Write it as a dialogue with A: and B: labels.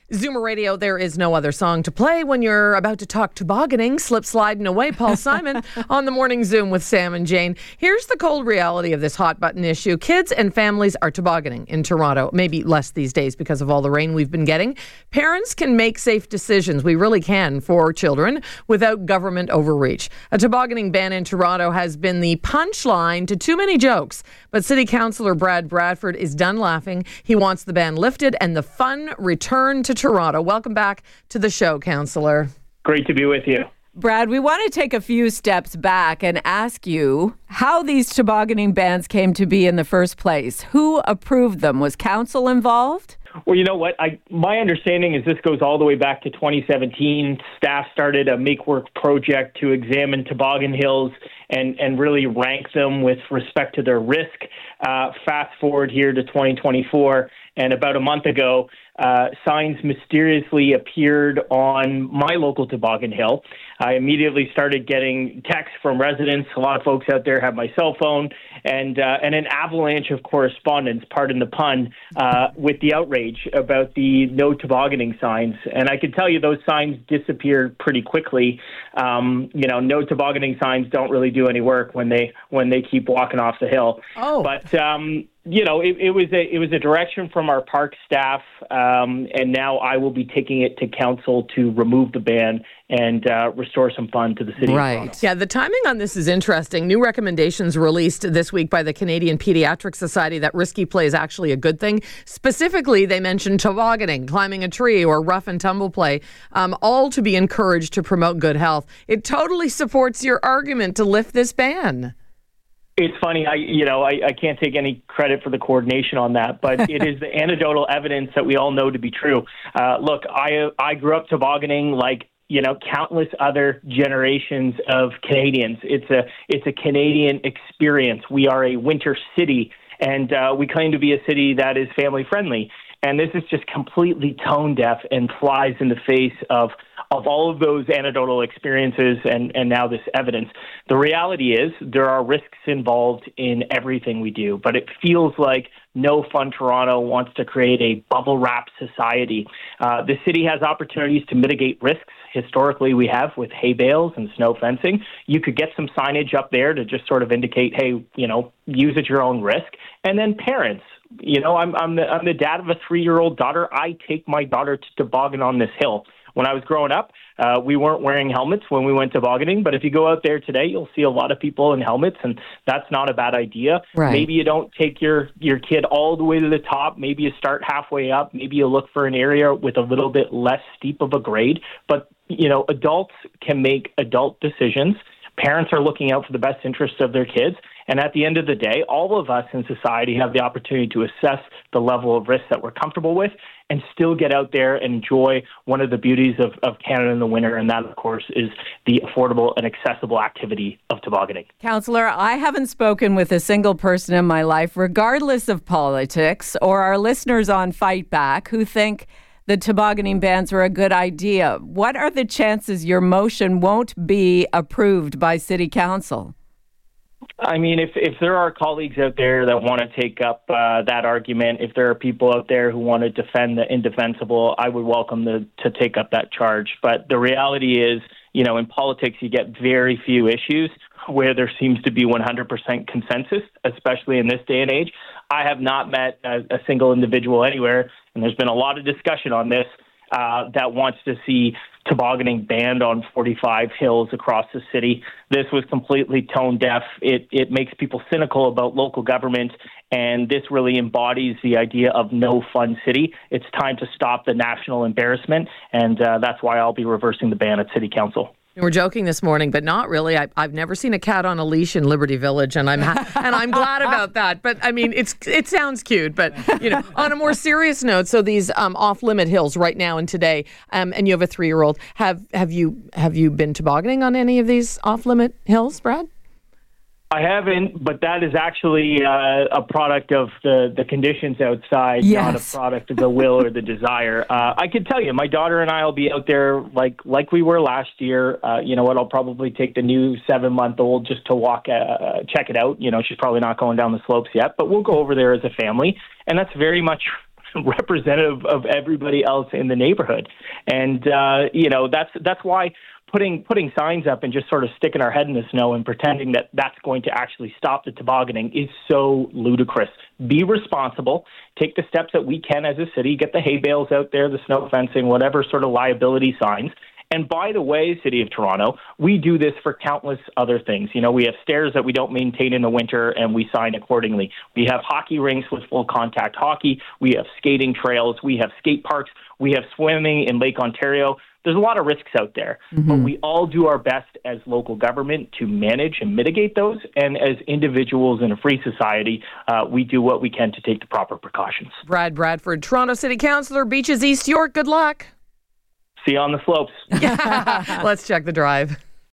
A: Zoomer Radio, there is no other song to play when you're about to talk tobogganing, slip sliding away. Paul Simon on the Morning Zoom with Sam and Jane. Here's the cold reality of this hot button issue. Kids and families are tobogganing in Toronto, maybe less these days because of all the rain we've been getting. Parents can make safe decisions, we really can, for children without government overreach. A tobogganing ban in Toronto has been the punchline to too many jokes, but City Councillor Brad Bradford is done laughing. He wants the ban lifted and the fun returned to Toronto. Welcome back to the show, Councillor.
B: Great to be with you.
C: Brad, we want to take a few steps back and ask you how these tobogganing bans came to be in the first place. Who approved them? Was council involved?
B: Well, you know what? My understanding is this goes all the way back to 2017. Staff started a Make Work project to examine toboggan hills and really rank them with respect to their risk. Fast forward here to 2024, and about a month ago, signs mysteriously appeared on my local toboggan hill. I immediately started getting texts from residents. A lot of folks out there have my cell phone, and an avalanche of correspondence, pardon the pun, with the outrage about the no tobogganing signs. And I can tell you those signs disappeared pretty quickly. No tobogganing signs don't really do any work when they keep walking off the hill.
A: Oh.
B: But it was a direction from our park staff, and now I will be taking it to council to remove the ban and restore some fun to the city.
A: Right. Yeah, the timing on this is interesting. New recommendations released this week by the Canadian Pediatric Society that risky play is actually a good thing. Specifically, they mentioned tobogganing, climbing a tree, or rough and tumble play, all to be encouraged to promote good health. It totally supports your argument to lift this ban.
B: It's funny, I can't take any credit for the coordination on that, but it is the anecdotal evidence that we all know to be true. Look, I grew up tobogganing like countless other generations of Canadians. It's a Canadian experience. We are a winter city, and we claim to be a city that is family friendly. And this is just completely tone deaf and flies in the face of all of those anecdotal experiences and now this evidence. The reality is there are risks involved in everything we do, but it feels like No Fun Toronto wants to create a bubble wrap society. The city has opportunities to mitigate risks. Historically, we have with hay bales and snow fencing. You could get some signage up there to just sort of indicate, hey, use at your own risk. And then parents. I'm the dad of a 3-year-old daughter. I take my daughter to toboggan on this hill. When I was growing up, we weren't wearing helmets when we went tobogganing, but if you go out there today, you'll see a lot of people in helmets, and that's not a bad idea.
A: Right.
B: Maybe you don't take your kid all the way to the top. Maybe you start halfway up. Maybe you look for an area with a little bit less steep of a grade. But, adults can make adult decisions. Parents are looking out for the best interests of their kids. And at the end of the day, all of us in society have the opportunity to assess the level of risk that we're comfortable with and still get out there and enjoy one of the beauties of Canada in the winter. And that, of course, is the affordable and accessible activity of tobogganing.
C: Councillor, I haven't spoken with a single person in my life, regardless of politics, or our listeners on Fight Back, who think the tobogganing bans are a good idea. What are the chances your motion won't be approved by City Council?
B: I mean, if there are colleagues out there that want to take up that argument, if there are people out there who want to defend the indefensible, I would welcome to take up that charge. But the reality is, in politics, you get very few issues where there seems to be 100% consensus, especially in this day and age. I have not met a single individual anywhere, and there's been a lot of discussion on this, that wants to see tobogganing banned on 45 hills across the city. This was completely tone deaf. It makes people cynical about local government, and this really embodies the idea of no fun city. It's time to stop the national embarrassment, and that's why I'll be reversing the ban at City Council.
A: We're joking this morning, but not really. I've never seen a cat on a leash in Liberty Village, and I'm glad about that. But I mean, it sounds cute. But on a more serious note, so these off-limit hills right now and today, and you have a 3-year-old. Have you been tobogganing on any of these off-limit hills, Brad?
B: I haven't, but that is actually a product of the conditions outside, not a product of the will or the desire. I can tell you, my daughter and I will be out there like we were last year. You know what? I'll probably take the new 7-month-old just to walk, check it out. She's probably not going down the slopes yet, but we'll go over there as a family, and that's very much representative of everybody else in the neighborhood. And, that's why putting signs up and just sort of sticking our head in the snow and pretending that that's going to actually stop the tobogganing is so ludicrous. Be responsible. Take the steps that we can as a city. Get the hay bales out there, the snow fencing, whatever sort of liability signs. And by the way, City of Toronto, we do this for countless other things. We have stairs that we don't maintain in the winter, and we sign accordingly. We have hockey rinks with full contact hockey. We have skating trails. We have skate parks. We have swimming in Lake Ontario. There's a lot of risks out there, but we all do our best as local government to manage and mitigate those. And as individuals in a free society, we do what we can to take the proper precautions.
A: Brad Bradford, Toronto City Councillor, Beaches East York. Good luck.
B: See you on the slopes.
A: Let's check the drive.